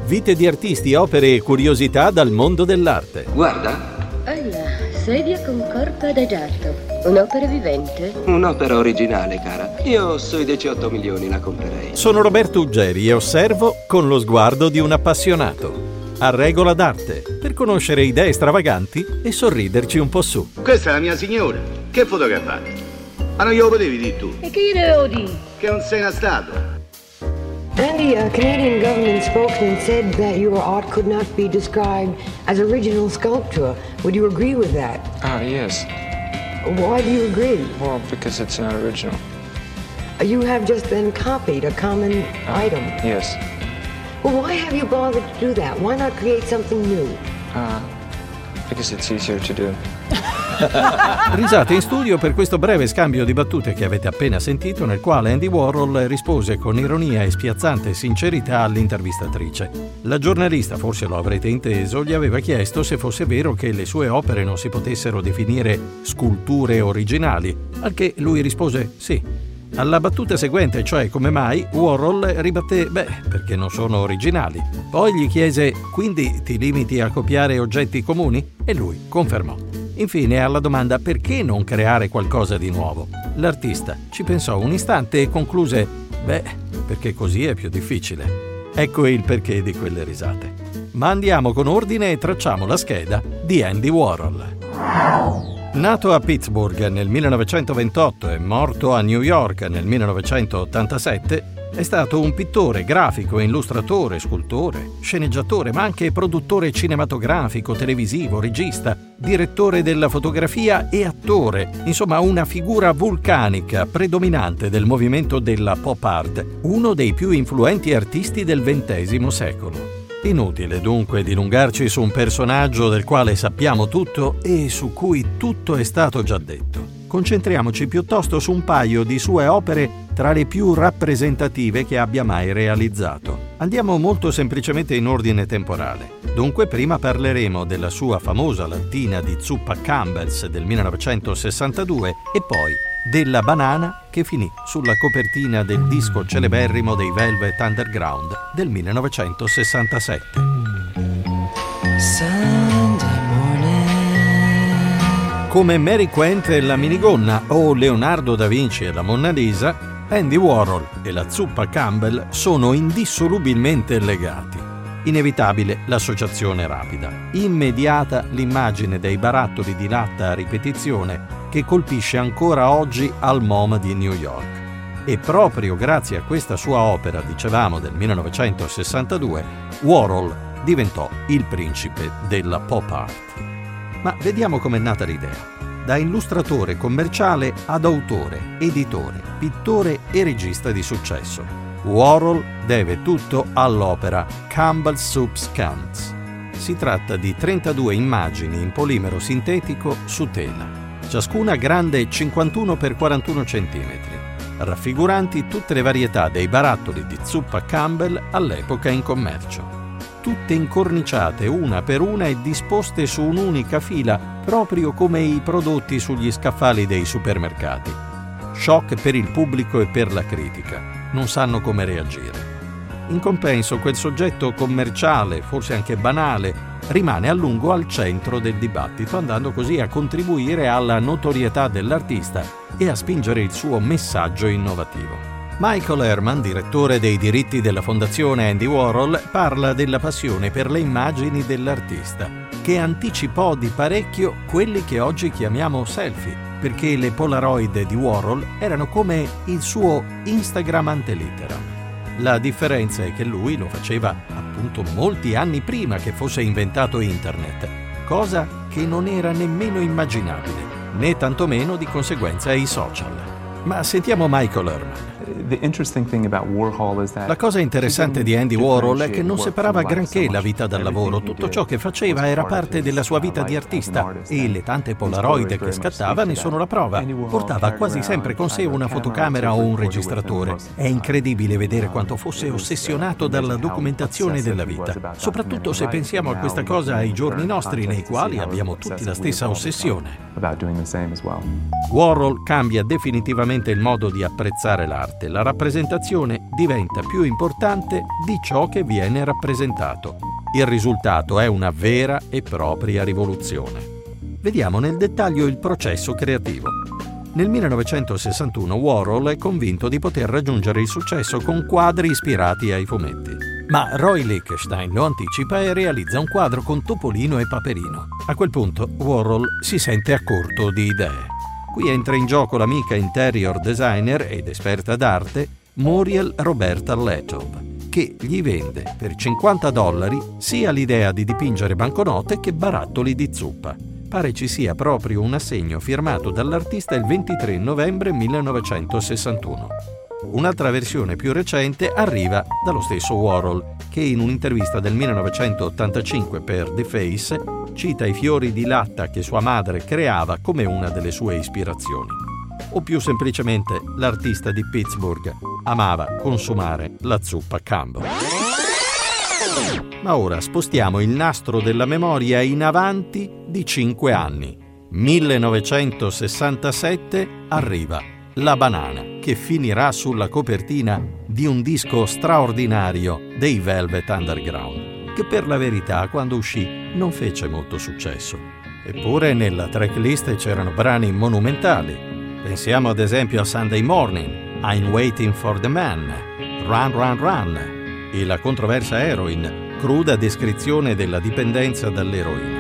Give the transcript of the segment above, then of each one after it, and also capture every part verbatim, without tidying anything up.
Vite di artisti, opere e curiosità dal mondo dell'arte. Guarda. Alla, sedia con corpo adagiato. Un'opera vivente? Un'opera originale, cara. Io sui diciotto milioni la comprerei. Sono Roberto Uggeri e osservo con lo sguardo di un appassionato. A Regola d'Arte, per conoscere idee stravaganti e sorriderci un po' su. Questa è la mia signora. Che fotografate? Ma non glielo potevi dire tu? E che gli devo dire? Che non sei una statua. Andy, a Canadian government spokesman said that your art could not be described as original sculpture. Would you agree with that? Ah, yes. Why do you agree? Well, because it's not original. You have just been copied a common Uh, item. Yes. Well, why have you bothered to do that? Why not create something new? Uh, because it's easier to do. Risate in studio per questo breve scambio di battute che avete appena sentito, nel quale Andy Warhol rispose con ironia e spiazzante sincerità all'intervistatrice. La giornalista, forse lo avrete inteso, gli aveva chiesto se fosse vero che le sue opere non si potessero definire sculture originali, al che lui rispose sì. Alla battuta seguente, cioè come mai, Warhol ribatté beh, perché non sono originali. Poi gli chiese quindi ti limiti a copiare oggetti comuni? E lui confermò. Infine, alla domanda perché non creare qualcosa di nuovo, l'artista ci pensò un istante e concluse beh, perché così è più difficile. Ecco il perché di quelle risate. Ma andiamo con ordine e tracciamo la scheda di Andy Warhol. Nato a Pittsburgh nel millenovecentoventotto e morto a New York nel millenovecentottantasette, è stato un pittore, grafico, illustratore, scultore, sceneggiatore, ma anche produttore cinematografico, televisivo, regista, direttore della fotografia e attore. Insomma, una figura vulcanica, predominante del movimento della pop art, uno dei più influenti artisti del ventesimo secolo. Inutile dunque dilungarci su un personaggio del quale sappiamo tutto e su cui tutto è stato già detto. Concentriamoci piuttosto su un paio di sue opere tra le più rappresentative che abbia mai realizzato. Andiamo molto semplicemente in ordine temporale. Dunque prima parleremo della sua famosa lattina di zuppa Campbell's del millenovecentosessantadue e poi della banana che finì sulla copertina del disco celeberrimo dei Velvet Underground del millenovecentosessantasette. Come Mary Quant e la minigonna o Leonardo da Vinci e la Monna Lisa, Andy Warhol e la zuppa Campbell sono indissolubilmente legati. Inevitabile l'associazione rapida, immediata l'immagine dei barattoli di latta a ripetizione che colpisce ancora oggi al MoMA di New York. E proprio grazie a questa sua opera, dicevamo del millenovecentosessantadue, Warhol diventò il principe della pop art. Ma vediamo com'è nata l'idea. Da illustratore commerciale ad autore, editore, pittore e regista di successo, Warhol deve tutto all'opera Campbell's Soup Cans. Si tratta di trentadue immagini in polimero sintetico su tela, ciascuna grande cinquantuno per quarantuno centimetri, raffiguranti tutte le varietà dei barattoli di zuppa Campbell all'epoca in commercio. Tutte incorniciate una per una e disposte su un'unica fila, proprio come i prodotti sugli scaffali dei supermercati. Shock per il pubblico e per la critica. Non sanno come reagire. In compenso, quel soggetto commerciale, forse anche banale, rimane a lungo al centro del dibattito, andando così a contribuire alla notorietà dell'artista e a spingere il suo messaggio innovativo. Michael Herman, direttore dei diritti della fondazione Andy Warhol, parla della passione per le immagini dell'artista, che anticipò di parecchio quelli che oggi chiamiamo selfie, perché le Polaroid di Warhol erano come il suo Instagram ante litteram. La differenza è che lui lo faceva appunto molti anni prima che fosse inventato internet, cosa che non era nemmeno immaginabile, né tantomeno di conseguenza i social. Ma sentiamo Michael Herman. La cosa interessante di Andy Warhol è che non separava granché la vita dal lavoro. Tutto ciò che faceva era parte della sua vita di artista e le tante Polaroid che scattava ne sono la prova. Portava quasi sempre con sé una fotocamera o un registratore. È incredibile vedere quanto fosse ossessionato dalla documentazione della vita, soprattutto se pensiamo a questa cosa ai giorni nostri, nei quali abbiamo tutti la stessa ossessione. Warhol cambia definitivamente il modo di apprezzare l'arte. la rappresentazione diventa più importante di ciò che viene rappresentato. Il risultato è una vera e propria rivoluzione. Vediamo nel dettaglio il processo creativo. Nel millenovecentosessantuno Warhol è convinto di poter raggiungere il successo con quadri ispirati ai fumetti. Ma Roy Lichtenstein lo anticipa e realizza un quadro con Topolino e Paperino. A quel punto Warhol si sente a corto di idee. Qui entra in gioco l'amica interior designer ed esperta d'arte Muriel Roberta Letov, che gli vende per cinquanta dollari sia l'idea di dipingere banconote che barattoli di zuppa. Pare ci sia proprio un assegno firmato dall'artista il ventitré novembre millenovecentosessantuno. Un'altra versione più recente arriva dallo stesso Warhol, che in un'intervista del millenovecentottantacinque per The Face cita i fiori di latta che sua madre creava come una delle sue ispirazioni. O più semplicemente l'artista di Pittsburgh amava consumare la zuppa Campbell. Ma ora spostiamo il nastro della memoria in avanti di cinque anni. millenovecentosessantasette arriva La banana, che finirà sulla copertina di un disco straordinario dei Velvet Underground, che per la verità quando uscì non fece molto successo. Eppure nella tracklist c'erano brani monumentali. Pensiamo ad esempio a Sunday Morning, I'm Waiting for the Man, Run Run Run e la controversa Heroin, cruda descrizione della dipendenza dall'eroina.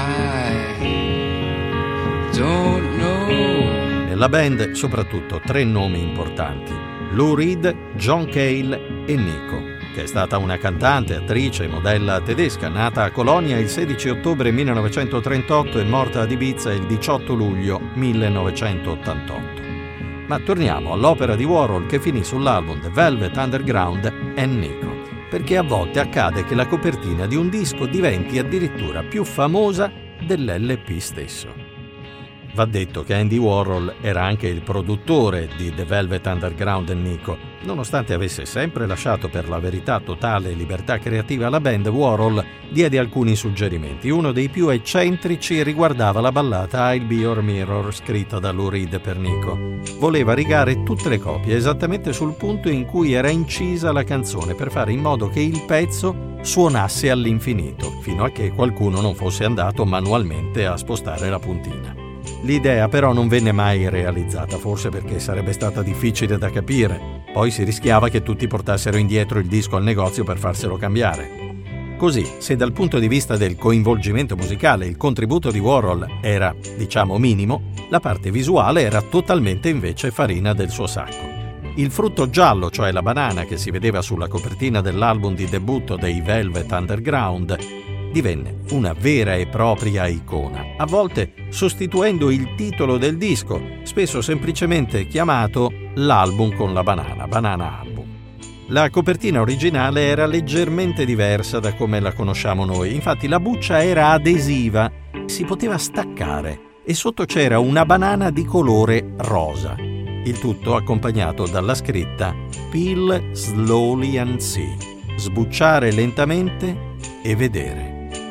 I don't know. Nella band soprattutto tre nomi importanti: Lou Reed, John Cale e Nico, che è stata una cantante, attrice e modella tedesca, nata a Colonia il sedici ottobre millenovecentotrentotto e morta ad Ibiza il diciotto luglio millenovecentottantotto. Ma torniamo all'opera di Warhol che finì sull'album The Velvet Underground and Nico, perché a volte accade che la copertina di un disco diventi addirittura più famosa dell'L P stesso. Va detto che Andy Warhol era anche il produttore di The Velvet Underground e Nico. Nonostante avesse sempre lasciato per la verità totale libertà creativa alla band, Warhol diede alcuni suggerimenti. Uno dei più eccentrici riguardava la ballata I'll Be Your Mirror, scritta da Lou Reed per Nico. Voleva rigare tutte le copie esattamente sul punto in cui era incisa la canzone, per fare in modo che il pezzo suonasse all'infinito, fino a che qualcuno non fosse andato manualmente a spostare la puntina. L'idea però non venne mai realizzata, forse perché sarebbe stata difficile da capire. Poi si rischiava che tutti portassero indietro il disco al negozio per farselo cambiare. Così, se dal punto di vista del coinvolgimento musicale il contributo di Warhol era, diciamo, minimo, la parte visuale era totalmente invece farina del suo sacco. Il frutto giallo, cioè la banana che si vedeva sulla copertina dell'album di debutto dei Velvet Underground, divenne una vera e propria icona, a volte sostituendo il titolo del disco, spesso semplicemente chiamato l'album con la banana, Banana Album. La copertina originale era leggermente diversa da come la conosciamo noi, infatti la buccia era adesiva, si poteva staccare e sotto c'era una banana di colore rosa, il tutto accompagnato dalla scritta Peel slowly and see, sbucciare lentamente e vedere.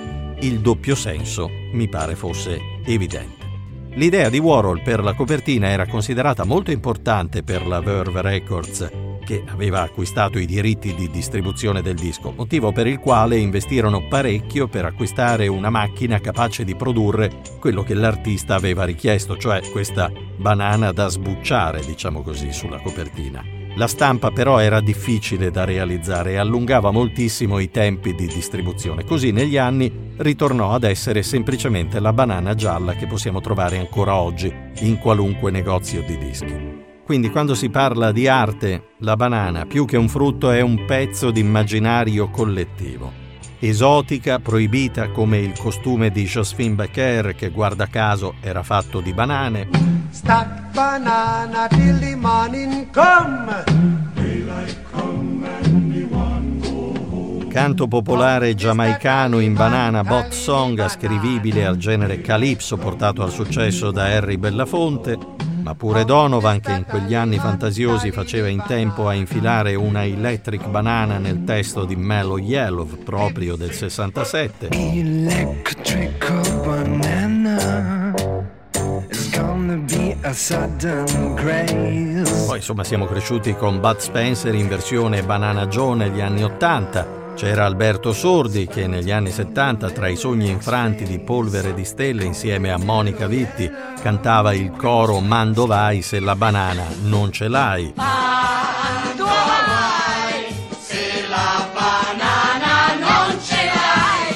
Il doppio senso mi pare fosse evidente. L'idea di Warhol per la copertina era considerata molto importante per la Verve Records, che aveva acquistato i diritti di distribuzione del disco, motivo per il quale investirono parecchio per acquistare una macchina capace di produrre quello che l'artista aveva richiesto, cioè questa banana da sbucciare, diciamo così, sulla copertina. La stampa però era difficile da realizzare e allungava moltissimo i tempi di distribuzione. Così negli anni ritornò ad essere semplicemente la banana gialla che possiamo trovare ancora oggi in qualunque negozio di dischi. Quindi quando si parla di arte, la banana più che un frutto è un pezzo di immaginario collettivo. Esotica, proibita come il costume di Josephine Baker, che guarda caso era fatto di banane. Stack banana till the morning come. Daylight come and the one go home. Canto popolare giamaicano in banana bot song, ascrivibile al genere calypso portato al successo da Harry Belafonte, ma pure Donovan, che in quegli anni fantasiosi faceva in tempo a infilare una electric banana nel testo di Mellow Yellow, proprio del sessantasette. Electric banana is gonna be a sudden grace. Poi insomma siamo cresciuti con Bud Spencer in versione Banana Joe negli anni ottanta. C'era Alberto Sordi che negli anni settanta, tra i sogni infranti di Polvere di Stelle, insieme a Monica Vitti, cantava il coro Mando vai se la banana non ce l'hai. Mando vai se la banana non ce l'hai.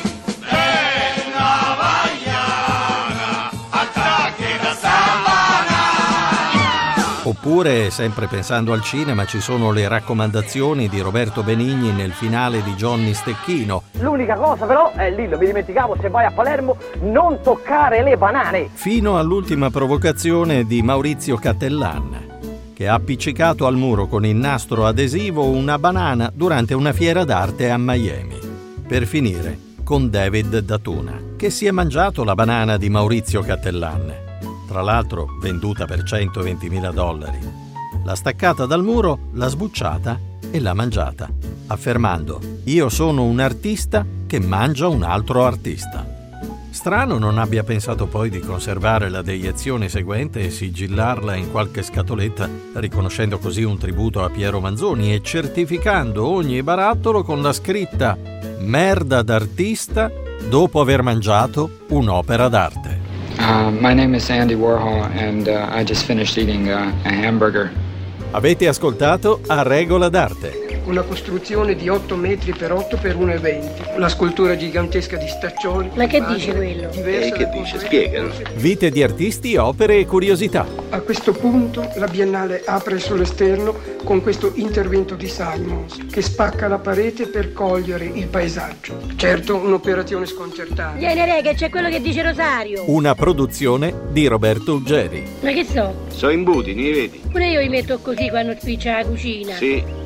Bella vagliana, attacchi da sabana. Oppure, sempre pensando al cinema, ci sono le raccomandazioni di Roberto Benigni nel finale di Johnny Stecchino. L'unica cosa però, è lì, lo mi dimenticavo, se vai a Palermo, non toccare le banane. Fino all'ultima provocazione di Maurizio Cattelan, che ha appiccicato al muro con il nastro adesivo una banana durante una fiera d'arte a Miami. Per finire con David Datuna, che si è mangiato la banana di Maurizio Cattelan, tra l'altro venduta per centoventimila dollari. L'ha staccata dal muro, l'ha sbucciata e l'ha mangiata, affermando: io sono un artista che mangia un altro artista. Strano non abbia pensato poi di conservare la deiezione seguente e sigillarla in qualche scatoletta, riconoscendo così un tributo a Piero Manzoni e certificando ogni barattolo con la scritta merda d'artista dopo aver mangiato un'opera d'arte. Uh, my name is Andy Warhol and uh, I just finished eating uh, a hamburger. Avete ascoltato A Regola d'Arte. Una costruzione di otto metri per otto per uno e venti. La scultura gigantesca di Staccioni. Ma che dice quello? E che dice? Spiegalo. Vite di artisti, opere e curiosità. A questo punto la Biennale apre sull'esterno con questo intervento di Simons che spacca la parete per cogliere il paesaggio. Certo, un'operazione sconcertante. Viene re, che c'è quello che dice Rosario. Una produzione di Roberto Uggeri. Ma che so? So imbuti, ne vedi? Pure io li metto così quando spiccia la cucina. Sì.